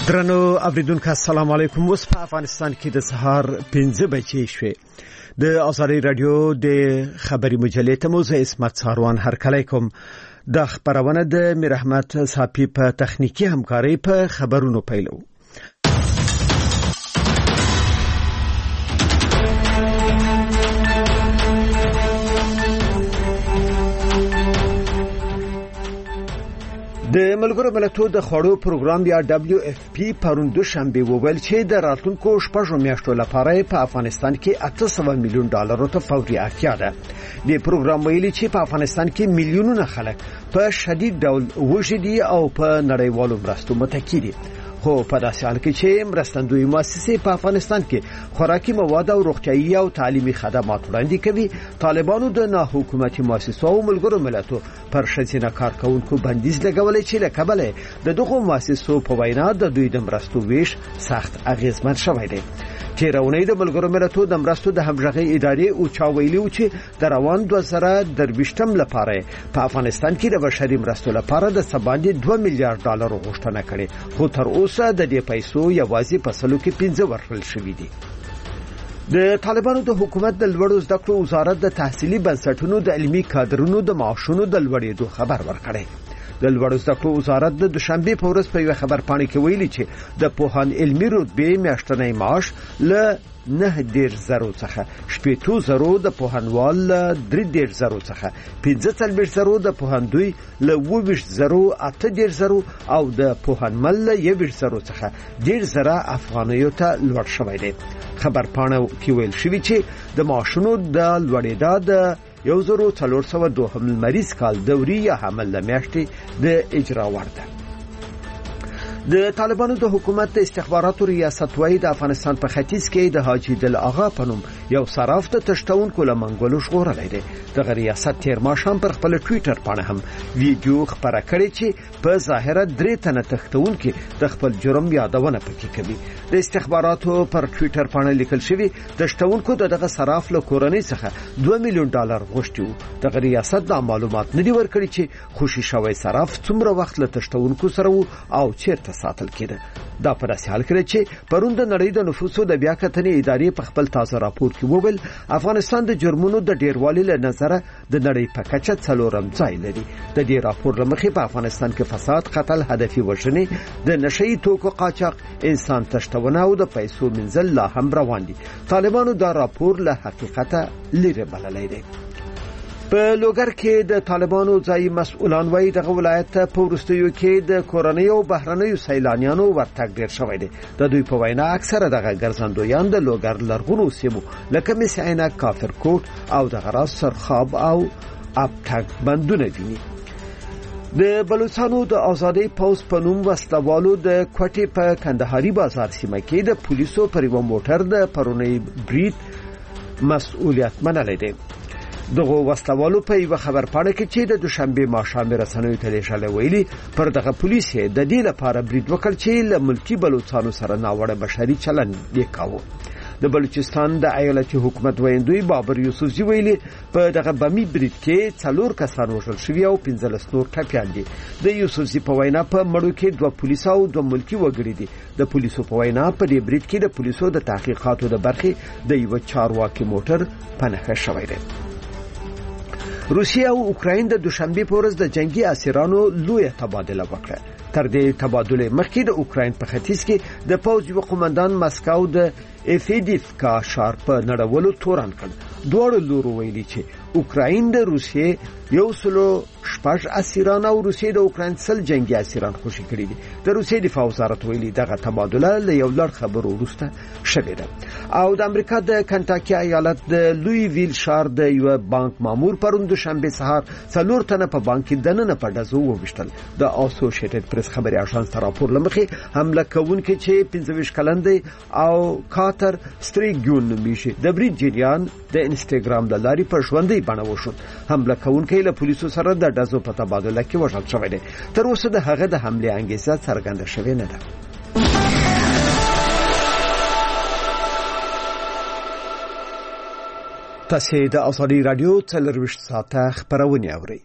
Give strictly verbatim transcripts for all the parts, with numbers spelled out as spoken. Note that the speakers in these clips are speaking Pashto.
درنو اوریدونکو السلام علیکم. اوس په افغانستان کې د سهار پنځه بجې شوې. د ازادي رادیو د خبري مجلې ته مو زه اسمت ساروان هرکلی کوم. د خبرونه د مرحمت صافي په تخنیکی همکاري په خبرونو پیلو. د ملګرو ملتونو د خوړو پروګرام یا دبليو اف پی پرون دوشنبه وویل چې د راتلونکو شپږو میاشتو لپاره په افغانستان کې اته سوه میلیون ډالر ته فوري اړتیا ده. د پروګرام ویلي چې په افغانستان کې میلیونونه خلک په شدید ډول وږي دي او په نړیوالو مرستو متکی دي. خو په داسې حال کې چې مرستندوی مؤسسې په افغانستان کې خوراکي مواد او روغتیايي او تعلیمي خدمات وړاندې کوي، طالبانو د ناحکومتي مؤسسو او ملګرو ملتونو پر ښځینه کارکونکو بندیز لګولې چې له کبله د دغو مؤسسو په وینا د دوی د مرستو ویش سخت اغیزمن شوی دی. تیرونی د ملګرو ملتونو د مرستو د همغږي ادارې او چا ویلي چې د روان دوه زره درویشتم لپاره په افغانستان کې د بشري مرستو لپاره د سباندې دوه میلیارډ ډالر غوښتنه کړې، خو تر اوسه د دې پیسو یوازې په سلو کې پنځه ورکړل شوې دي. د طالبانو د حکومت د لوړو زده کړو وزارت د تحصیلي بنسټونو د علمي کادرونو د معاشونو د لوړېدو خبر ورکړی. د لوړو زده کړو وزارت د دوشنبه په ورځ په یو خبر پاڼه کې ویلي چې د پوهان علمي رتبه میاشتنی معاش له نه ډیر زرو څخه شپږ زرو د پوهنوال درې ډیر زرو څخه پنځه څلوېښت زرو د پوهندوی له اووه زرو اته ډیر زرو او د پوهنمل یو زرو څخه ډیر زره افغانیو ته لوړ شوی دی. خبر پاڼه کې ویل شوی چې د معاشونو د لوړېدا د یو زرو څلور سوه دوهم مریض کال دوري یا حمل لمیاشتې د اجرا ورده. د طالبانو د حکومت د استخباراتو ریاست وای د افغانستان په ختیځ کې د حاجی دل آغا په نوم یو صراف ته تشتونکو لمنګولو شغورلای دی. د ریاست تیر ماشام پر خپل ټوئیټر باندې هم ویډیو خبره کړې چې په ظاهره درې تنه تختونکو د خپل جرم یادونه پکې کوي. د استخباراتو پر ټوئیټر باندې لیکل شوی تشتونکو دغه صراف له کورنۍ څخه دوه میلیون ډالر غوښتي وو. د ریاست د معلومات نه دی ورکړي چې خوشي شوی صراف څومره وخت له تشتونکو سره وو او چیرته ساتل کېده. دا پر اساس حل کړی چې پرون د نړۍ د نفوسو د بیا کتنې ادارې په خپل تازه راپور کې وویل افغانستان د جرمونو د ډیروالي له نظره د نړۍ په کچه څلورم ځای لري. د دې راپور لمخې په افغانستان کې فساد، قتل، هدفي وژنې، د نشئی توکو قاچاق، انسان تشتونه او د پیسو منزل لا هم روان دي. طالبانو دا راپور له حقیقته لري بللی دی. په لوګر کې د طالبانو ځای مسؤلان وایي دغه ولایت په ورستیو کې د کورنۍ او بهرنیو سیلانیانو ورتګ ډیر شوی دی. د دوی په وینا اکثره دغه ګرځندویان د لوګر لرغونو سیمو لکه مس عینک، کافرکوټ او د غراس سرخاب او ابټک بندونه دي. د بلوچستان د آزادۍ پوس په نوم وسلوالو د کوټې په کندهاري بازار سیمه کې د پولیسو پر یو موټر د پرونی برید مسؤلیت منلی دی. دغه وسلوالو په یو خبر پاڼه کې چې د دوشنبه ماښام رسنیو ته لیږل ویلي پر دغه پولیس د دې لپاره برید وکړ چې له ملکی بلوچستان سره ناوړه بشري چلند وکاوه. د بلوچستان د ایالتي حکومت ویندوی بابر یوسفزی ویلي په دغه بمی برید کې څلور کسان وژل شوي او پنځلس نور ټپیان دي. د یوسفزی په وینا په مړو کې دوه پولیس او دوه ملکی وګړي دي. د پولیسو په وینا په دې برید کې د پولیسو د تحقیقاتو د برخې د یو چارواکي موټر پنهخه شوی دی. روسیه او اوکراین د دوشنبه په ورځ د جنگي اسیرانو لویه تبادله وکړه. تر دې تبادله مخکې د اوکراین په ختیځ کې د پوځ یو قومندان مسکو د افیدیفکا ښار په نړولو تورن کړ. دواړو لورو ویلي چې اوکراین د روسیې یو سلو شپږ اسیران او روسیې د اوکراین سل جنگي اسیران خوشي کړي دي. د روسیې دفاع وزارت ویلي دغه تبادله له یو لړ خبرو وروسته شوې ده. او د امریکا د کنټاکی ایالت د لوی ویل ښار د یو بانک مامور پرون دوشنبه سهار څلور تنه په بانک کې دننه په ډزو وویشتل. د اسوسییټډ پریس خبري اژانس راپور لمخې حمله کوونکي چې پنځه ویشت کلن دی او کاتر ستریګون نومیږي د برید جریان د انستګرام د لارې په ژوندۍ بڼه وشو. حمله کوونکی له پولیسو سره د ډزو په تبادله کې وژل شوی دی. تر اوسه د هغه د حمله انګیزه څرګنده شوې نه ده. تاسو د ازادي رادیو څلرویشت ساعته خبرونه اورئ.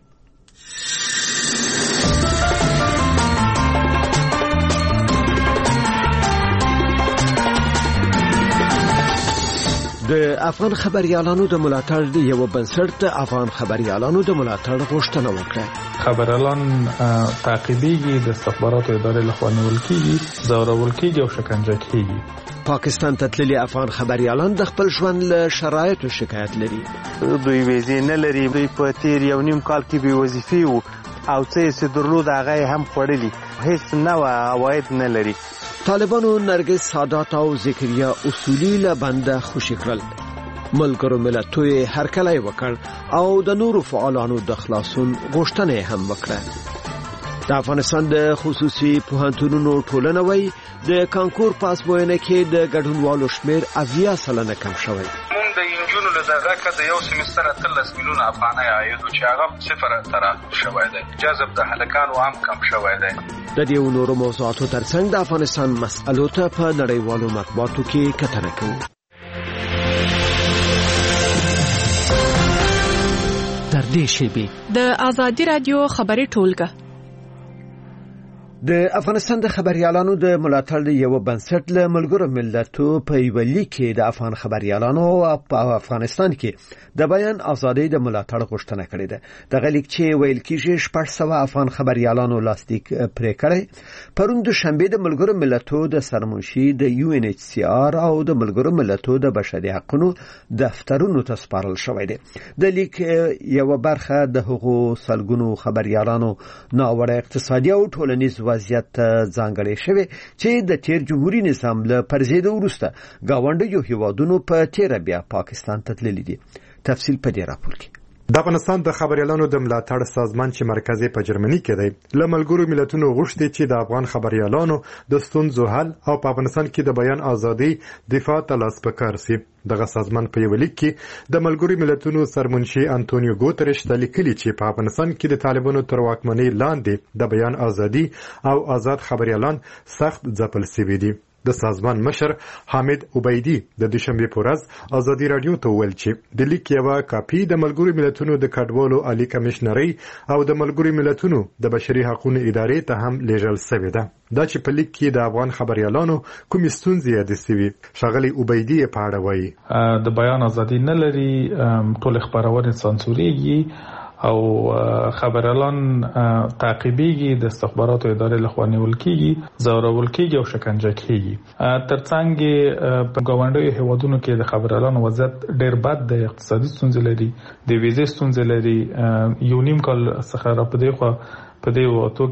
د افغان خبريالانو د ملاتړ د یو بنسټ د افغان خبريالانو د ملاتړ غوښتنه وکړه. خبريالان تعقیبېږي، د استخباراتو ادارې لخوا نیول کېږي، ځورول کېږي او شکنجه کېږي. پاکستان ته تللي افغان خبريالان د خپل ژوند له شرایطو شکایت لري. دوی ویزې نه لري، دوی په تیر یو نیم کال کې بې وظیفې وو او څه یې درلود هغه هم خوړلي، هیڅ نوه عواید نه لري. طالبانو نرګس سادات او ذکریا اصولي له بنده خوشي کړل. ملګرو ملتونو یې هرکلی وکړ او د نورو فعالانو د خلاصون غوښتنه هم وکړه. د افغانستان د خصوصي پوهنتونونو ټولنه وایي د کانکور پاس بوینه کې د ګډونوالو شمیر اویا سلنه کم شوی. مونږ د انجونو له دغه کده یو سیمستر اتلس میلیونه افغانۍ عاید چې هغه صفر تر شوی دی. جذب د هلکانو هم کم شوی دی. د دې نورو موضوعاتو ترڅنګ د افغانستان مسألو ته په نړیوالو مطبوعاتو کې کتنه کوو. در دې شیبې د آزادي رادیو خبري ټولګه د افغانستان د خبريالانو د ملاتړ د یو بنسټ له ملګرو ملتونو په یو لیک کې د افغان خبريالانو په افغانستان کې د بیان ازادۍ د ملاتړ غوښتنه کړې ده. دغه لیک چې ویل کېږي شپږ سوه افغان خبريالانو لاسلیک پرې کړی. پرون د شنبه د ملګرو ملتونو د سرمنشي د یو ان ایچ سی آر او د ملګرو ملتونو د بشري حقوقو دفترونو ته سپارل شوی دی. د لیک یو برخه د حقوقو سلګونو خبريالانو ناوړه اقتصادي او ټولنیز وضعیت ځانګړی شوی چې د تیر جمهوریت نظام له پرځېدو وروسته گاونډیو هیوادونو په تیر بیا پاکستان ته تللی دي. تفصیل په دې راپور کې. د افغانستان د خبريالانو د ملاتړ سازمان چې مرکزي په جرمني کې دی له ملګرو ملتونو غوښتي چې د افغان خبريالانو د ستونزو حل او په افغانستان کې د بیان ازادي دفاع ته لاس پکار سي. دغه سازمان په یو لیک کې د ملګرو ملتونو سرمنشي انټونیو ګوتریش ته لیکلي چې په افغانستان کې د طالبانو تر واکمنۍ لاندې د بیان ازادي او آزاد خبريالان سخت ځپل شوي دي. د سازمان مشر حامد عبیدی د دوشنبه په ورځ ازادي رادیو ته ویل چې د لیک یو کاپی د ملګرو ملتونو د کډوالو عالی کمشنري او د ملګرو ملتونو د بشري حقوقو ادارې ته هم لیږل شوی ده. دا چې په لیک کې د افغان خبريالانو کوم ستونزې یاد شوي. ښاغلی عبیدی په اړه وایي د بیان ازادي نه لري، ټول خبرونه سانسورېږي او خبريالان تعقیبېږي، د استخباراتو ادارې لخوا نیول کېږي، ځورول کېږي او شکنجه کېږي. ترڅنګ په ګاونډیو هیوادونو کې د خبريالانو وضعیت ډېر بد دی، اقتصادي ستونزې لري، د ویزې ستونزې لري. یو نیم کال څخه را په دې خوا په دې وختو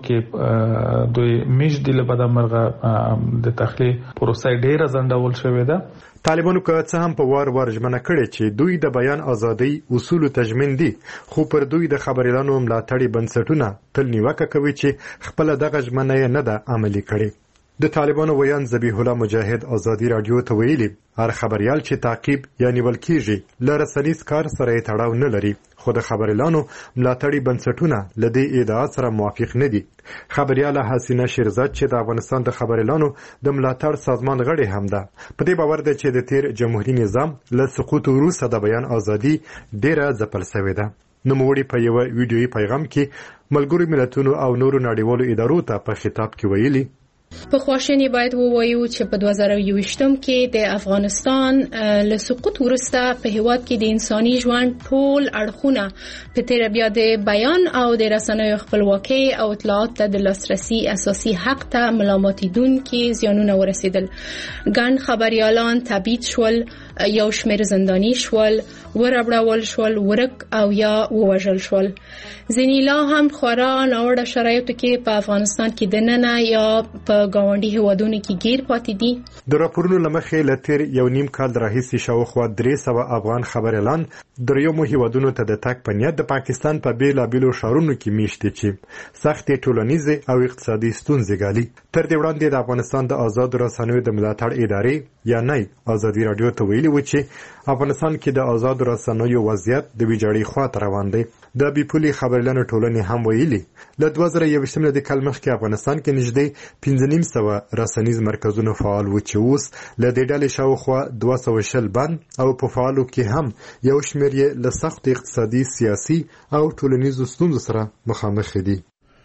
کې دوی میشدي له بده مرغه د تخلیه پروسه ډېره ځنډول شوې ده. طالبانو که څه هم په وار وار ژمنه کړې چې دوی د بیان ازادۍ اصول تضمین دي، خو پر دوی د خبريالانو ملاتړي بنسټونه تل نیوکه کوي چې خپل دغه ژمنه نه ده عملي کړې. د طالبانو ویان ذبیح الله مجاهد ازادي رادیو ته ویلي هر خبريال چې تعقیب یا نیول کیږي له رسنیز کار سره تړاو نه لري، خو د خبريالانو ملاتړي بنسټونه له دې ادعا سره موافق نه دي. خبرياله حسینه شیرزاد چې د افغانستان د خبريالانو د ملاتړ سازمان غړي هم ده، په دې باور ده چې د تیر جمهوریت نظام له سقوط وروسته د بیان ازادي ډیره ځپل شوې ده. نوموړي په یو ویډیويي پیغام کې ملګرو ملتونو او نورو نړیوالو ادارو ته په خطاب کې ویلي په خواشینی باید ووایو چې په دوه زره یوویشتم کې د افغانستان له سقوط وروسته په هیواد کې د انساني ژوند ټول اړخونه په تیر بیا د بیان او د رسنیو خپلواکي او اطلاعات ته د لاسرسي اساسي حق ته ملامتیدونکي زیانونه ورسېدل. ګڼ خبريالان تبعید شول، یو شمېر زنداني شول، وربړول شول، ورک او یا ووژل شول. ځینې لا هم خورا ناوړه شرایطو کې په افغانستان کې دننه یا په گاونډي هیوادونو کې گیر پاتې دي. د راپورونو لمخې لتر یو نیم کال راهیسې شاوخوا درې سوه افغان خبريالان دریمو هیوادونو ته د تګ په نیت د پاکستان په بیلابیلو ښارونو کې میشتي چې سختې ټولنیزې او اقتصادي ستونزې ګالي. تر دې وړاندې د افغانستان د آزاد رسنیو د ملاتړ ادارې یا نه ازادي رادیو ته ویلي و چې افغانستان کې د آزاد رسنیو وضعیت د ویجاړۍ خواته روان دی. د بیپولي خبريالانو ټولنې هم ویلي له دوه زره یوویشتم د کال مخکې افغانستان کې نږدې پنځه نیم سوه رسنیز مرکزونه فعال و چې اوس له دې ډلې شاوخوا دوه سوه شل بند او په فعالو کې هم یو شمېر یې له سختو اقتصادي، سیاسي او ټولنیزو ستونزو سره مخامخ دي.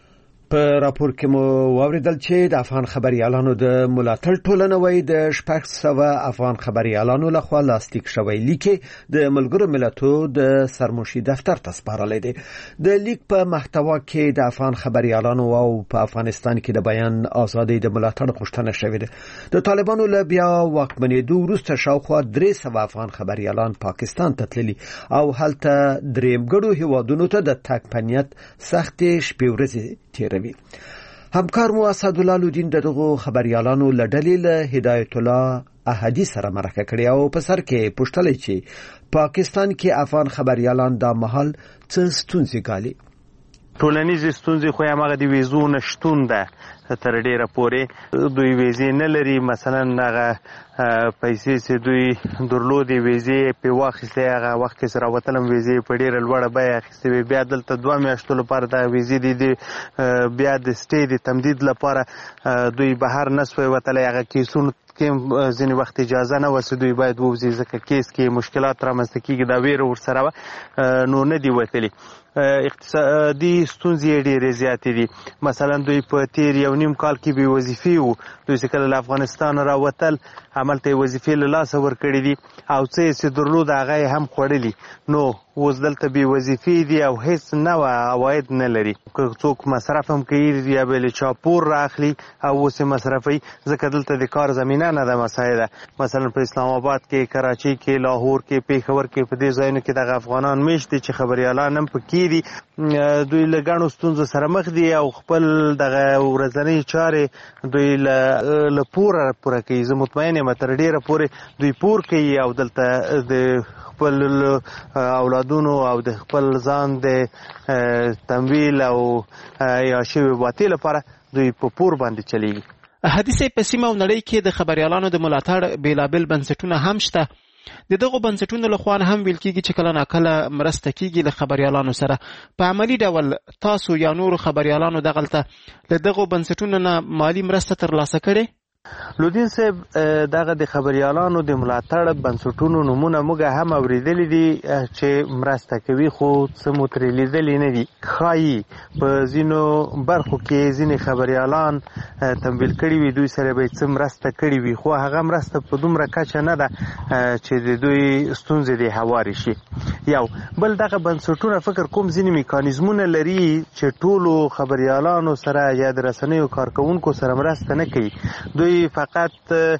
په راپور کې مو واوریدل چې د افغان خبريالانو د ملاتړ ټولنه وای د شپږ سوه افغان خبريالانو لخوا لاستیک شوی لیک د ملګرو ملتونو د سرمنشي دفتر ته سپارل دي. د لیک په محتوا کې د افغان خبريالانو او په افغانستان کې د بیان ازادۍ د ملاتړ غوښتنه شوې ده. د طالبانو له بیا واکمنېدو وروسته شاوخوا درې سوه افغان خبريالان پاکستان ته تللي او هلته درېمګړو هیوادونو ته د تګ په نیت سختې شپې ورځې تیروي. همکار مو اسدالله لودین دغه خبريالانو لډلې له هدایت الله احدی سره مرکه کړې او په سر کې پوښتلې چې پاکستان کې افغان خبريالان د محل څه ستونزې ګالي. ټولنیز ستونزې خو هغه د ویزو نشټون ده تر ډیره پورې دوی ویزې نه لري. مثلا هغه پیسې چې دوی درلودې ویزې په واخیستې هغه وخت کې سره وتلم ویزې په ډیره لوړه بیه اخیستې بیا دلته دوه میاشتو لپاره د ویزې د بیا د سټې د تمدید لپاره دوی بهر نه سوی وتلی. هغه کیسونو کې ځینې وخت اجازه نه وه دوی باید ووځي ځکه کیس کې مشکلات رامنځته کېږي دا ویره ورسره وه نو نه دي وتلي. اقتصادي ستونزې ډېرې زیاتې دي. مثلا دوی په تیر یو نیم کال کې بې وظیفې وو. دوی چې کله له افغانستان راوتل هملته یې وظیفې له لاسه ورکړې دي او څه یې چې درلود هغه یې هم خوړلي. نو اوس دلته بې وظیفې دي او هیڅ نوه عواید نه لري. که څوک مصرف هم کوي یا به له چا پور رااخلي او اوس یې مصرفوي ځکه دلته د کار زمینه نه ده مساعده. مثلا په اسلام آباد کې، کراچۍ کې، لاهور کې، پېښور کې په دې ځایونو کې دغه افغانان میشت دي چې خبریالان هم پکې دي. دوی له ګڼو ستونزو سره مخ دي او خپل دغه ورځنۍ چارې دوی له پوره پوره کوي. زه مطمئن یم تر ډېره پورې دوی پور کوي او دلته د خپل اولادونو او د خپل ځان د تمویل او یا شوي باتې لپاره دوی په پور باندې چلیږي. حدیث په سیمه او نړۍ کې د خبریالانو د ملاتړ بیلابل بنسټونه هم شته. د دغو بنسټونو له خوا هم ویل کېږي چې کله ناکله مرسته کېږي له خبریالانو سره. په عملي ډول تاسو یا نورو خبریالانو دغلته له دغو بنسټونو نه مالي مرسته ترلاسه کړې؟ لودین صاحب دغه د خبریالانو د ملاتړ بنسټونو نومونه موږ هم اوریدلي دي چې مرسته کوي خو څه مو ترې لیدلي نه دي. ښایي په ځینو برخو کې ځینې خبریالان تمویل کړي وي دوی سره به څه مرسته کړي وي خو هغه مرسته په دومره کچه نه ده چې د دوی ستونزې دې هوارې شي. یو بل دغه بنسټونه فکر کوم ځینې میکانیزمونه لري چې ټولو خبریالانو سره یا د رسنیو کارکوونکو سره مرسته نه کوي. دوی فقط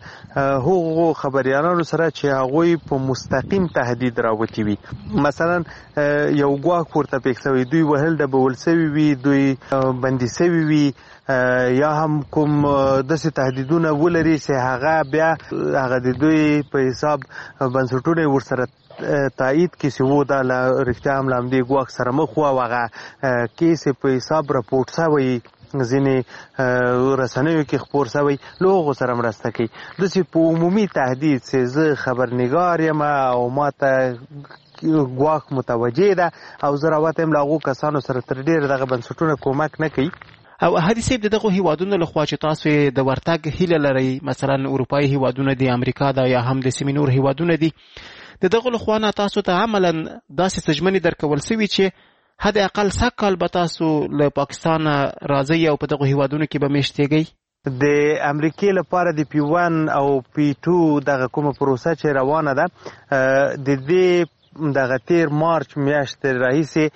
هغو خبریالانو سره چې هغوی په مستقیم تهدید راوتی وي. مثلا یو ګواښ ورته پېښ شوی دوی وهل ډبول سوي وي دوی بندي سوي وي یا هم کوم داسې تهدیدونه ولري چې هغه بیا هغه د دوی په حساب بنسټونه ورسره تایید کې چې و دا رښتیا هم له همدې ګواښ سره مخ وه او هغه کیس په حساب راپورټ شوی ځینې رسنیو کې خپور شوی له هغو سره مرسته کوي. داسې په عمومي تهدید چې زه خبرنګار یم او ما ته ګواښ متوجه ده او زه راوته یم له هغو کسانو سره تر ډېره دغه بنسټونه کومک نه کوي. او احدي صاحب د دغو هیوادونو لخوا چې تاسو د ورتګ هیله لرئ مثلا اروپایي هیوادونه دي، امریکا ده یا هم د سیمې نور هیوادونه دي، د دغو لخوا نه تاسو ته عملا داسې ژمنې درکول سوي چې حد اقل سږ کال به تاسو له پاکستان راځئ او په دغو هیوادونو کې به میشتېږئ؟ د امریکې لپاره د پی ون او پی ټو دغه کومه پروسه چې روانه ده د دې دغه تیر مارچ میاشتې راهیسې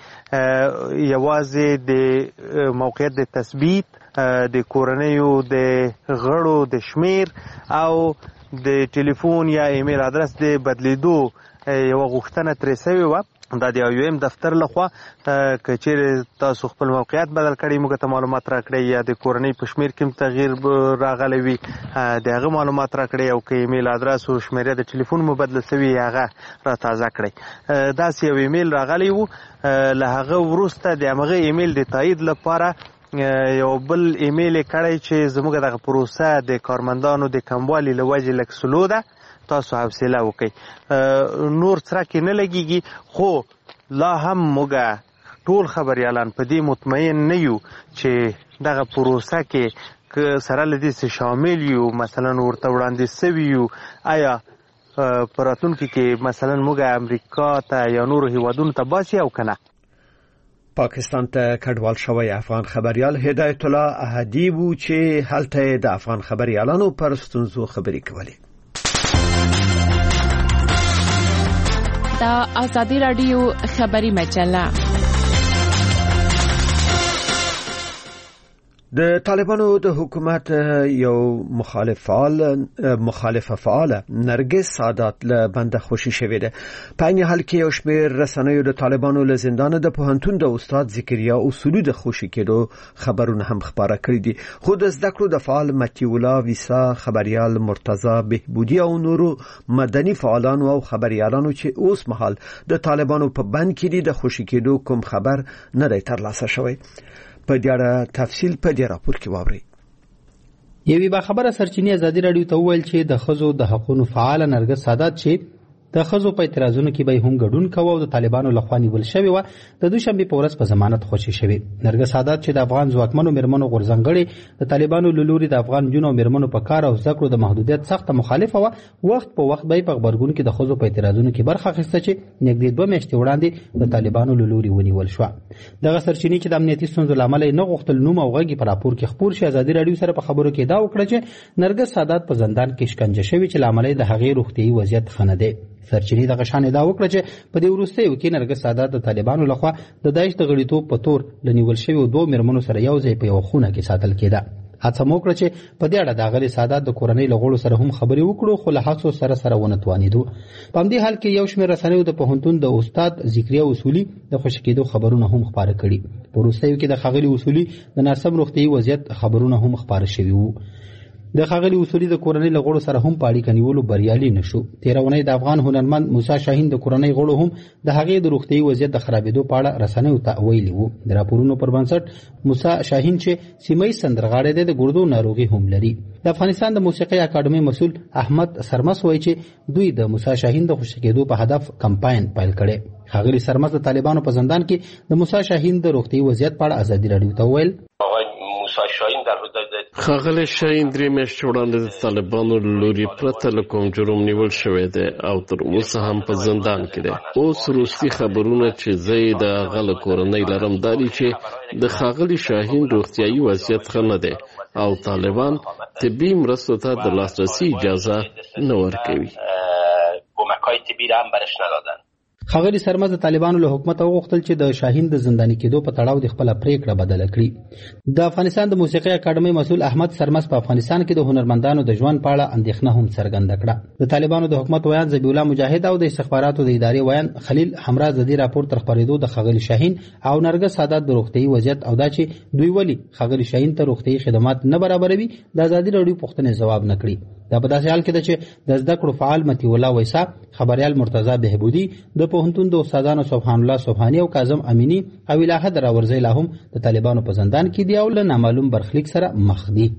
یوازې د موقعیت د تثبیت د کورنیو د غړو د شمیر او د ټلیفون یا ایمیل ادرس د بدلیدو یوه غوښتنه ترې سوې وه. دا د یو ایم دفتر لخوا که چیرې تاسو خپل موقعیت بدل کړئ موږ ته معلومات راکړئ یا د کورنۍ په شمیر کې هم تغییر راغلی وي د هغه معلومات راکړئ او که ایمیل ادرس او شمیره د ټلیفون مو بدله سوي هغه را تازه کړئ. داسې یو ایمیل راغلی و له هغه وروسته د همغه ایمیل د تایید لپاره یو بل ایمیل یې کړی چې زموږ دغه پروسه د کارمندانو د کموالي له وجې لږ سلو ده تاسو حوصله وکړئ. نور څرک نه لګیږي خو لا هم موږ ټول خبریالان په دې مطمئن نه یو چې دغه پروسه کې که سره له دې شامل یو مثلا ورته وړاندې سوي یو آیا په راتلونکي کې مثلا موږ امریکا ته یا نورو هیوادونو ته باسي او که نه. پاکستان ته کډوال شوی افغان خبريال هدایت الله احدی وو چې هلته د افغان خبريالانو پر ستونزو خبرې کولې. دا آزادی رادیو خبری مجله. د طالبانو د حکومت یو مخالف فعال مخالفه فعال نرګس سادات له بنده خوشی شوې ده. په این حال کې یو شمېر رسنیو د طالبانو له زندان د پوهنتون د استاد ذکریا اصولي د خوشی کېدو خبرونه هم خبره کړې دي. خو د زده کړو د فعال متی الله ویسا خبريال مرتضی بهبودی او نورو مدني فعالانو او خبريالانو چې اوس مهال د طالبانو په بند کې دي د خوشی کېدو کوم خبر نه دی ترلاسه شوی. په دې اړه تفصیل په دې راپور کې واورئ. یوې با خبره سرچینې ازادي رادیو ته وویل چې د خزو د حقوقو فعال نرګس سادات چې د خزو په اعتراضونو کې به هم ګډون کوي او د طالبانو لخوا نیول شوی و د دوشنبه په ورځ په ضمانت خوشی شوی. نرګس سادات چې د افغان ځواکمنو مرمنو غورځنګړي د طالبانو لوري د افغان جنو مرمنو په کار او ذکر د محدودیت سخت مخالفه و وخت په وخت به په خبرګون کې د خزو په اعتراضونو کې برخه اخیسته چې نږدې دوه میاشتې وړاندې د طالبانو لوري ونیول شو. دغه سرچینې چې د امنیتي ستونزو لامل نه غوښتل نوم او غږی په راپور کې خبر شي ازادي رادیو سره په خبرو کې دا وکړه چې نرګس سادات په زندان کې شکنجه شوی چې لامل د هغې روغتيایي وضعیت خنه دی. سرچینې د غشانې دا وکړه چې په دې وروستیو کې نرګس سادات د طالبانو لخوا د داعش د غړیتوب په تور لنیول شوی دوه مرمنو سره یو ځای په یو خونه کې ساتل کېده. هڅه مو وکړه چې په دې اړه د غلي سادات د کورنۍ لغړو سره هم خبرې وکړو خو له هڅو سره سره ونه توانیدو. په همدې حال کې یو شمېر رسنیو د پوهنتون د استاد ذکریا اصولي د خوشی کېدو خبرونه هم خبره کړي. په وروستیو کې د خغلی اصولي د ناسم روغتيایي وضعیت خبرونه هم خبره شوي وو. د خغلی اصولي د کورنۍ لغړو سره هم پاړی کنيولو بریالي نشو. تیرونه د افغان هنرمند موسی شاهین د کورنۍ غړو هم د هغې د روغتيایي وضعیت د خرابېدو په اړه رسنیو ته ویلي وو. د راپورونو پر بنسټ موسی شاهین چې سیمې سندرغاړی دی د ګردو ناروغي هم لري. د افغانستان د موسیقي اکاډمي مسؤل احمد سرمس وایي چې دوی د موسی شاهین د خوشی کېدو په هدف کمپاین پیل کړي. خغلی سرمس د طالبانو په زندان کې د موسی شاهین د روغتيایي وضعیت په اړه ازادي رادیو ته ویل. خغلی شاهین درې میاشتې وړاندې د طالبانو لوري پرته له کوم جرم نیول شوی دی او تر اوسه هم په زندان کې دی. اوس وروستي خبرونه چې زه یې د هغه له کورنۍ لرم دا دي چې د خغلی شاهین روغتیایي وضعیت ښه نه دی او طالبان طبي مرستو ته د لاسرسي اجازه نه ورکوي. خغلی سرمز د طالبانو له حکومت غوښتل چې د شاهین د زنداني کېدو په تړاو د خپل پریکړه بدله کړي. د افغانستان د موسیقي اکاډمي مسؤل احمد سرمز په افغانستان کې د هنرمندانو د ژوند په اړه اندېښنه هم څرګنده کړه. د طالبانو د حکومت ویان ذبیح الله مجاهد او د استخباراتو د ادارې ویان خلیل همراز د دې راپور تر خبرېدو د خغلی شاهین او نرګس سادات د روغتيایي وضعیت او دا چې دوی ولی خغلی شاهین ته روغتيایي خدمات نه برابروي د ازادي رادیو پوښتنې ځواب نه کړي. دا په داسې حال کې ده چې د زده کړو فعال متی الله ویسا خبريال مرتضی بهبودی د پوهنتون د استادانو سبحان الله سبحانی او کاظم امینی او الهه دراورزی لا هم د طالبانو په زندان کې دی او له نامعلوم برخلیک سره مخ دي.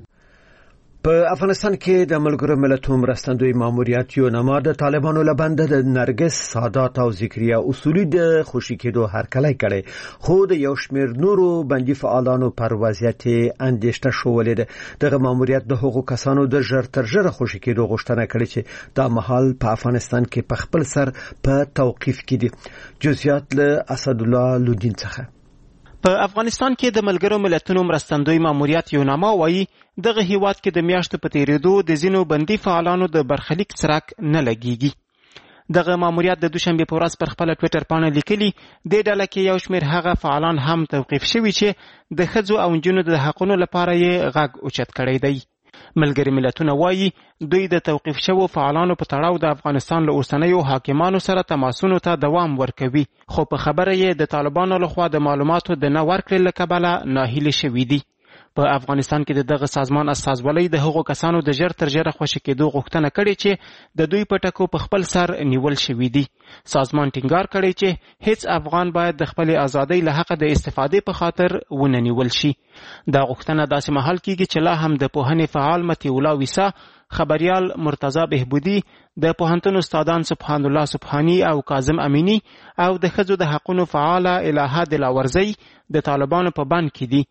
په افغانستان کې د ملګرو ملتونو مرستندوی ماموریت یو نما د طالبانو لبند د نرګس سادات او ذکریا اصولي د خوشی کېدو هرکلی کړي خو د یو شمېر نورو بندي فعالانو پر وضعیت اندېښنه شولې ده. دغه ماموریت د هغو کسانو د ژر تر ژره خوشی کېدو غوښتنه کړې چې دا مهال په افغانستان کې په خپل سر په توقیف کې دي. جزئیات له اسد الله لودین څخه. په افغانستان کې د ملګرو ملتونو مرستندوی ماموریت یوناما وایي دغه هیواد کې د میاشتو په تیریدو د ځینو بندي فعالانو د برخلیک څرک نه لګیږي. دغه ماموریت د دوشنبه په ورځ پر خپل ټوئیټر باندې لیکلي د ډله کې یو شمېر هغه فعالان هم توقیف شوي چې د ښځو او نجونو د حقونو لپاره یې غږ اوچت کړی دی. ملګري ملتونه وایي دوی د توقیف شوو فعالانو په تړاو د افغانستان له اوسنیو حاکمانو سره تماسونو ته دوام ورکوي خو په خبره یې د طالبانو لخوا د معلوماتو د نه ورکړې له کبله ناهیلې شوي دي. په افغانستان کې د دغه سازمان استازولۍ د هغو کسانو د ژر تر ژره خوشي کېدو غوښتنه کړې چې د دوی په ټکو په خپل سر نیول شوي دي. سازمان ټینګار کړی چې هیڅ افغان باید د خپلې ازادۍ له حقه د استفادې په خاطر ونه نیول شي. دا غوښتنه داسې مهال کېږي چې لا هم د پوهنې فعال متی الله ویسا خبريال مرتضی بهبودی د پوهنتون استادان سبحان الله سبحانی او کاظم امینی او د ښځو د حقونو فعاله الهه دلاورزی د طالبانو په بند کې دي.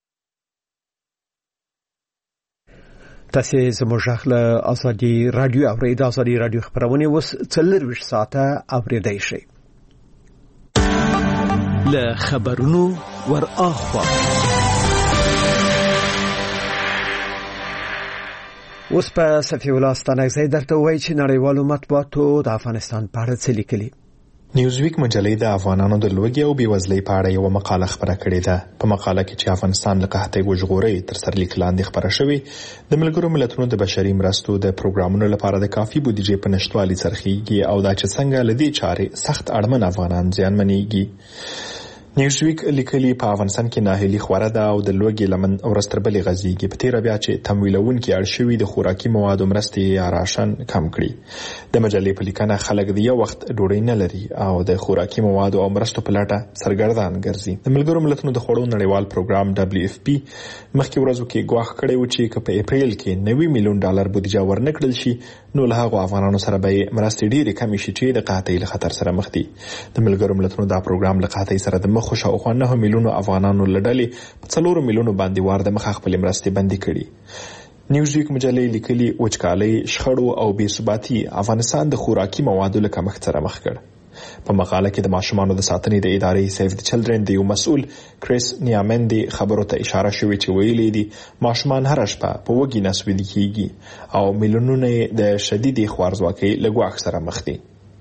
تاسو زموږ خپل ازادي رادیو او د ازادي رادیو خبرونه وس څلور ویش ساعته اوریدای شي. له خبرونو ور اخوا. اوس په صفي الله ستانکزی درته وایي چې نړیوالو مطبوعاتو د افغانستان په اړه څه لیکلي. نیوزویک مجلې د افغانانو د لوږې او بېوزلۍ په اړه یو مقاله خپره کړې ده. په مقاله کې چې افغانستان له قحطۍ وژغوري تر سرلیک لاندې خپره شوې، د ملګرو ملتونو د بشري مرستو د پروګرامونو لپاره د کافي بودیجې په نشټوالي څرخیږي او دا چې څنګه له دې چارې سخت اړمن افغانان زیانمنېږي. نیوزویک لیکلي په افغانستان کې ناهیلي خوره ده او د لوږې لمن ورستربلې غځېږي. په تیره بیا چې تمویلونکي اړ شوي د خوراکي موادو مرستې یا راشن کم کړي. د مجلې په لیکنه خلک د یو وخت ډوډۍ نه لري او د خوراکي موادو او مرستو په لټه سرګردان ګرځي. د ملګرو ملتونو د خوړو نړیوال پروګرام دبليو اف پی مخکې ورځو کې ګواښ کړی و چې په اپریل کې نوي میلیون ډالر بودیجه ورنکړل شي نو له هغو افغانانو سره به مرستې ډېرې کمې شي چې د قحطۍ له خطر سره مخ دي. د ملګرو ملتونو دا پروګرام له قحطۍ سره د مخ شاوخوا نه میلیونو افغانانو لړلې په څلورو میلیونو باندې وار د مخ خپل مرستې بندي کړي. نیوزویک مجلې لیکلي وچکالۍ، شخړو او بې ثباتي افغانستان د خوراکي موادو له کمښت سره مخ کړ. په مقاله کې د ماشومانو د ساتنې د ادارې سیف د چلډرن د یو مسؤل کریس نیامندي خبرو ته اشاره شوې چې ویلي دي ماشومان هر شپه په وږي نس ویده کیږي او میلیونونه د شدیدې خوارځواکۍ له ګواښ سره مخ دي.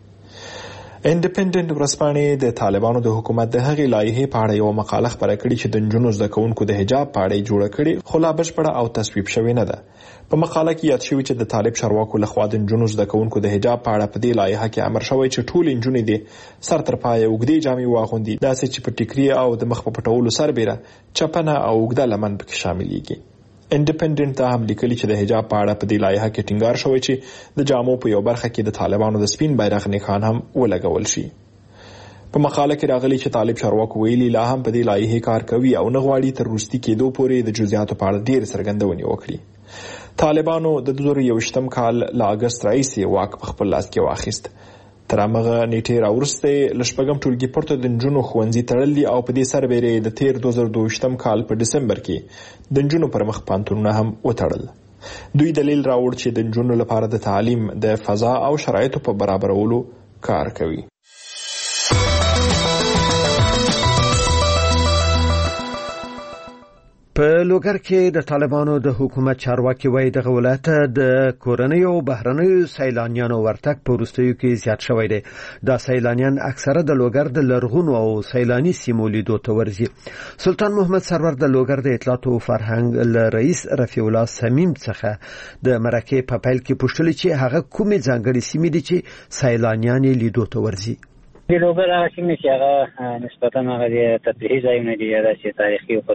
انډیپندنت ورځپاڼې د طالبانو د حکومت د هغې لایحې په اړه یو مقاله خپره کړې چې د نجونو زده کوونکو د حجاب په اړه جوړه کړې خو لا بشپړه او تصویب شوې نه ده. په مقاله کې یاد شوی چې د طالب چارواکو لخوا د نجونو زده کوونکو د حجاب په اړه په دې لایحه کې امر شوی چې ټول نجونې د سر تر پایه اوږدې جامې واغوندي، داسې چې په ټیکري او د مخ په پټولو سربیره چپنه او اوږده لمن پکې شاملېږي. انډیپندنت ته هم لیکلي چې د حجاب په اړه په دې لایحه کې ټینګار شوی چې د جامو په یو برخه کې د طالبانو د سپین بیرغ نښان هم ولګول شي. په مقاله کې راغلي چې طالب چارواکو ویلي لا هم په دې لایحې کار کوي او نه غواړي تر وروستي کېدو پورې د جزئیاتو په اړه ډېرې څرګندونې وکړي. طالبانو د دوه زره یوویشتم کال له اګست راهیسې واک په خپل لاس کې واخیست. تر هغه نیټې راوروسته له شپږم ټولګي پورته د نجونو ښوونځي تړلي او په دې سربیره د تیر دوه زره دوه ویشتم کال په ډسمبر کې د نجونو پر مخ پانتونونه هم وتړل. دوی دلیل راوړ چې د نجونو لپاره د تعلیم د فضا او شرایطو په برابرولو کار کوي. په لوګر کې د طالبانو د حکومت چارواکي وایي دغه ولایت د کورنۍ او بهرنیو سیلانیانو ورتګ په وروستیو کې زیات شوی دی. دا سیلانیان اکثره د لوګر د لرغونو او سیلاني سیمو لیدو ته ورځي. سلطان محمد سرور د لوګر د اطلاعات او فرهنګ رئیس رفیع الله سمیم څخه د مرکې په پیل کې پوښتنه چې هغه کومې ځانګړې سیمې دي چې سیلانیان لیدو ته ورځي. د لوګر هغه سیمې چې هغه نسبتا هغه د تفریحي ځایونه دي یا داسې تاریخي او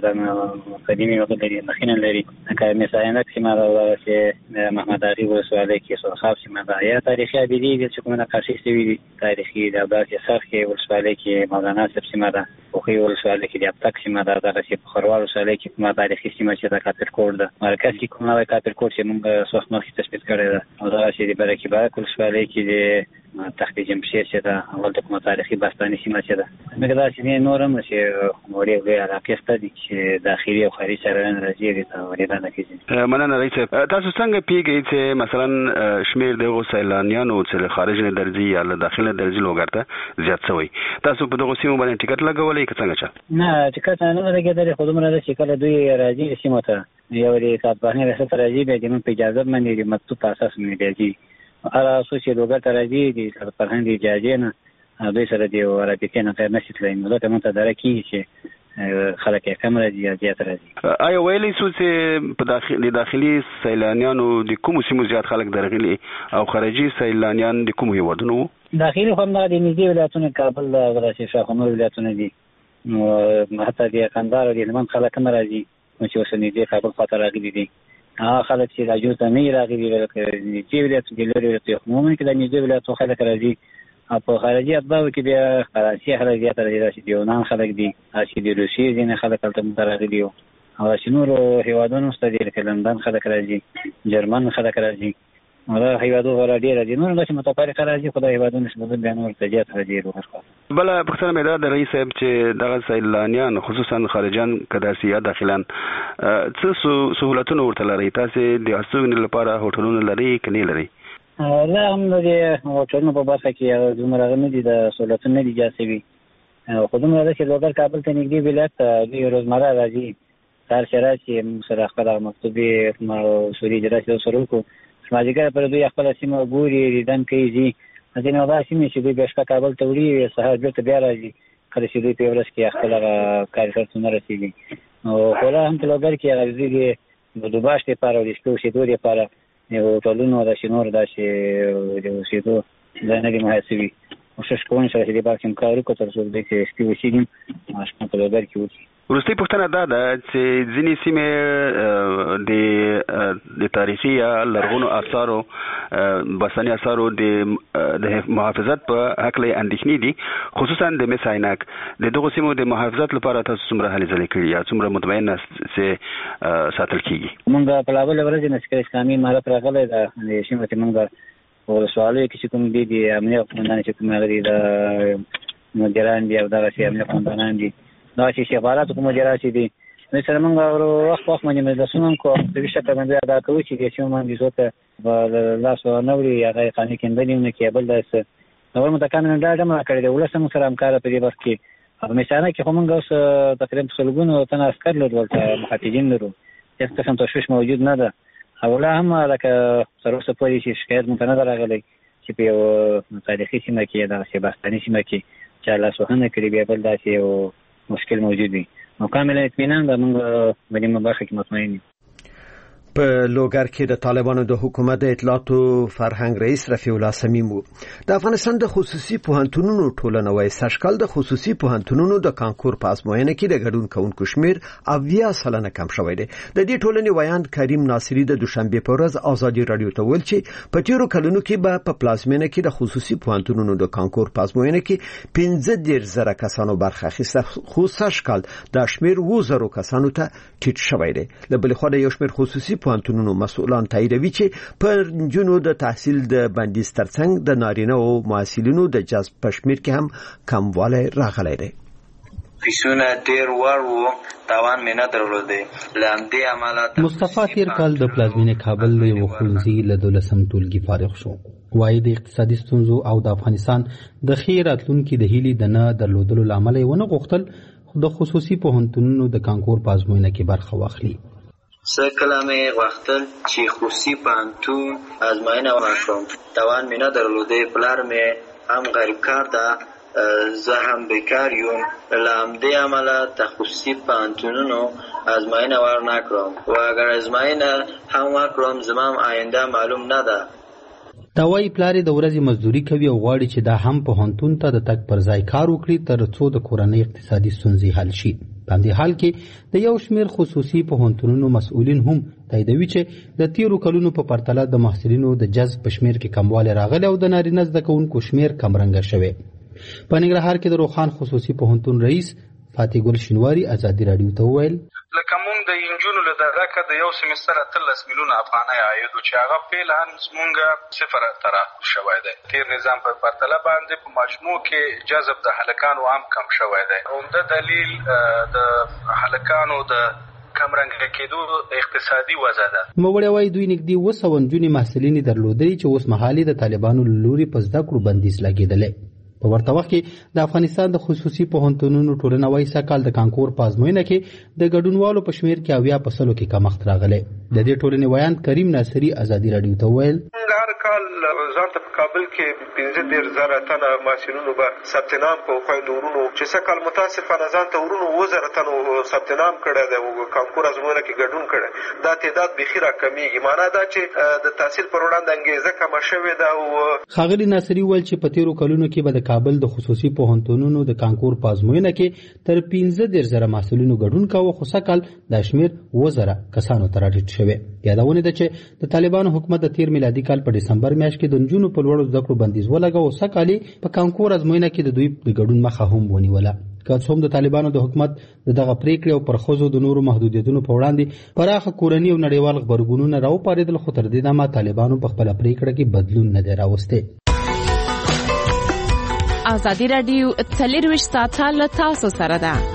قدیمي وګړي لري مخینه لري لکه مثلا سیمه دا چې محمد علي ولسوالۍ کې سرخاب سیمه دا یا تاریخي ابدي دي چې کومه نقاشي شوي دي تاریخي د داسې سرخ کې ولسوالۍ کې مولانا صاحب سیمه دا خو ولسوالۍ کې د ابتک سیمه دا دغه چې په خروار ولسوالۍ کې کومه تاریخي سیمه چې د کاپر کوډ ده مرکز کې کومه کاپر کوډ چې موږ څو مخکې تثبیت کړی ده او دا چې د برکې باک ولسوالۍ کې د تخت جمشید چې دا اول د کومه تاریخي باستاني سیمه چې ده موږ دا چې نورم چې وړي وړي علاقې ستدي چې داخلي او خارجي سره راځي د ورېدا نه کېږي. مننه رئیس تاسو څنګه پیږئ چې مثلا شمیر د سیلانیانو چې خارج نه درځي یا له داخله درځي لوګر ته زیات شوی تاسو په دغه سیمه باندې ټیکټ لګولې که څنګه چا؟ نه ټیکټ نه لګېدل خو دومره ده چې کله دوی راځي سیمه ته یو د کارباني رسټ راځي به د په اجازه باندې د مکتوب په اساس باندې راځي هغه څه چې لوګر ته راځي د فرهنګ اجازه نه دوی سره دی رابطه نه غیر نشي تلای نو ته مونږ ته درکې چې خلک یې کم راځي یا زیات راځي. آیا ویلې څه چې په داخلي داخلي سیلانیانو د کوم سیمو زیات خلک درغلي او خارجي سیلانیان د کوم هیوادونو؟ داخلي هم د نږدې ولایتونو کابل او راشي شاهنامه ولایتونه دي نو حتی د قندهار د هلمند خلک هم راځي چې اوس نږدې کابل خاطر راغلي دي. هغه خلک چې راجو ته نه راغلي ولکه نږدې ولایت کې لري ته عموما کې د نږدې ولایت خلک راځي او په خارجي اتباعو کې بیا فرانسې خلک زیات راځي چې د یونان خلک دي چې د روسیې ځینې خلک هلته راغلي دي او چې نورو هیوادونو څخه دي لکه لندن خلک راځي جرمن خلک راځي دا هیوادو غواړي ډیر دي نور چې متفارقه راځي خدای هیوادونو نسبت بیان ورته زیات راځي ورکړه. بل پښتنه مې دا د رئیس صاحب چې دغه سیلانیان خصوصا خارجان کداسي یا داخلان څه سہولتونه ورته لري تاسو د استوګنې لپاره هوټلونه لري کني لري؟ لا هم د هوټلونو په برخه کې دومره نه دي د سہولتونه دي جاسبي خو دومره ده چې لوګر کابل ته نږدې ولایت دوی روزمره راځي سهار چې راشي موږ سره خپله مکتوبي اصولي اجراسي سره وکړو مازدیګر پر دوی خپله سیمه ګوري لیدن کوي ځي ځینې هغه سیمې چې دوی بیا شپه کابل ته وړي سهار بېرته بیا راځي کله چې دوی په ورځ کې خپل هغه کارګر ته نه رسېږي خو لا هم په لوګر کې هغه دوی د دوباش لپاره او د شپې اوسېدو لپاره هوټلونو داسې نور داسې د اوسېدو ځایونه دي محاسب وي کوشش کوم چې د بار کوم کار وکړو تر څو د کې شپې اوسېږم ماشومان په لوګر کې اوسي. وروستۍ پوښتنه دا ده چې ځینې سیمې د د تاریخي یا لرغونو آثارو بسنی آثارو د محافظت په هکله اندېښنې دي خصوصا د مس عینک د دغو سیمو د محافظت لپاره تاسو څومره هلې ځلې کړي یا څومره مطمئن چې ساتل کېږي؟ موږ په لابل ورځ نسکر اسلامي امارت راغلی ده د سیمو چې موږ ولسوالۍ کې چې کوم دي د امنیت قومندان چې کوم هغه دي د مدیران دي او دغسې امنیت قومندانان دي دا چې شفارات کوم مجرات دي نو سره موږ وخت وخت باندې مدرسونه کوو په دې شکل باندې ادا کوو چې چې موږ د زوته لاس نوري هغه قانوني کېندنې نه کېبل داس نو موږ تکامل نه ډاډه ما کړی دی ولسم سره همکار په دې وخت کې په مثال کې کوم اوس تقریبا څلګونو تن عسكر لرل ته محافظین لرو هیڅ قسم تشویش موجود نه ده او لا هم لکه سره اوسه پوری چې شکایت مونږ نه راغلی چې په تاریخي سیمه کې دا سیباستاني سیمه کې چې لاس وهنه کړی بیا بل داسې یو مشکل موجود دی نو کامل اطمینان ده موږ باندې مبارک کې مطمئن یو. په لوګر کې د طالبانو د حکومت د اطلاعات او فرهنګ رئیس رفیع الله سمیم د افغانستان د خصوصي پوهنتونونو ټولنوي سشکل د خصوصي پوهنتونونو د کانکور په ازموینه کې د ګډون کوونکو شمیر اویا سلنه کم شوی دی. د دې ټولنې ویاند کریم ناصری د دوشنبه په ورځ ازادي رادیو ته ویل چې په تیرو کلونو کې به په پلازمینه کې د خصوصي پوهنتونونو د کانکور په ازموینه کې پنځه دېرش زره کسانو برخه اخیسته خو سشکل د شمیر اووه زره کسانو ته ټیټ شوی دی. له بل خوا د یو شمیر خصوصي پوهنتونونو مسؤلان تاییدوي چې پر جنو د تحصیل د بندیز ترڅنګ د نارینه او محصلینو د جذب پشمیر کې هم کموالی راغلی دی. فیسونه ډیر ور وو تاوان مې نه درلودی لامدې عملات. مصطفی تیر کال د پلازمینې کابل له یو ښوونځي له دولسم ټولګي فارغ شو. وايي د اقتصادي ستونزو او د افغانستان د ښې راتلونکي د هیلې د نه درلودلو له امله یې ونه غوښتل د خصوصي پوهنتونونو د کانکور په ازموینه کې برخه واخلي. سه کله مې غوښتل چې خصوصي پوهنتون ازموینه ورکړم توان مې نه درلودی پلار مې هم غریب کار ده زه هم بیکار یم له همدې امله د خصوصي پوهنتونونو ازموینه ورنه کړم و اگر ازموینه هم وکړم زما آینده معلوم نه ده. دا وايي پلار د ورځې مزدوري کوي او غواړي چې دا هم پوهنتون ته د تګ پر ځای کار وکړي تر څو د کورنۍ اقتصادي ستونزې حل شي. په دې حال کې د یو شمیر خصوصي پوهنتونونو مسؤلین هم تاییدوي چې د تیرو کلونو په پرتله د محصلینو د جذب په شمیر کې کموالی راغلی او د نارینه زده کوونکو شمیر کمرنګه شوی. په ننګرهار کې د روخان خصوصي پوهنتون رئیس فاتح ګل شینواری ازادي رادیو ته وویل لکه مونږ د انجونو له دغه که د یو سمستر اتلس میلیونه افغانۍ عاید و چې هغه فعلا زمونږ صفر ته راکوز شوی دی. تیر نظام په پرتله باندې په مجموع کې جذب د هلکانو هم کم شوی دی. عمده دلیل د هلکانو د کمرنګه کېدو اقتصادي وضع ده. نوموړی وايي دوی نږدې اووه سوه نجونې محصلینې درلودلې چې اوس مهال د طالبانو له لوري په زده کړو بندیز لګېدلی. په ورته وخت کې د افغانستان د خصوصي پوهنتونونو ټولنه وايي سږ کال د کانکور په ازموینه کې د ګډونوالو په شمیر کې اویا په سلو کې کمښت راغلی. د دې ټولنې ویاند کریم ناصری ازادي رادیو ته وویل هر کال ځان ته په کابل کې پنځه دېرش زره تنه محصلینو به ثبت نام په خویندو ورونو چې سږ کال متاسفانه ځان ته ورونو اووه زره تنو ثبت نام کړی دی او کانکور ازموینه کې ګډون کړی. دا تعداد بیخي راکمیږي. معنا دا چې د تحصیل پر وړاندې انګېزه کمه شوې ده. او ښاغلي ناصري وویل چې په تېرو کلونو کې به د کابل د خصوصي پوهنتونونو د کانکور په ازموینه کې تر پنځه دېرش زره محصلینو ګډون کاوه خو سږ کال دا شمیر اووه زره کسانو ته راټیټ شوی. یادونه ده چې د طالبانو حکومت د تیر میلادي کال په ډسمبر میاشت کې د نجونو په لوړو زده کړو بندیز ولګاوه او سږ کال په کانکور ازموینه کې د دوی د ګډون مخه هم ونیوله. که څه هم د طالبانو د حکومت د دغه پریکړې او پر ښځو د نورو محدودیتونو په وړاندې پراخه کورني او نړیوال غبرګونونه راوپارېدل خو تر دې دمه طالبانو په خپله پریکړه کې بدلون نه دی راوستی. ازادي رادیو څلرویشت ساعته له تاسو سره ده.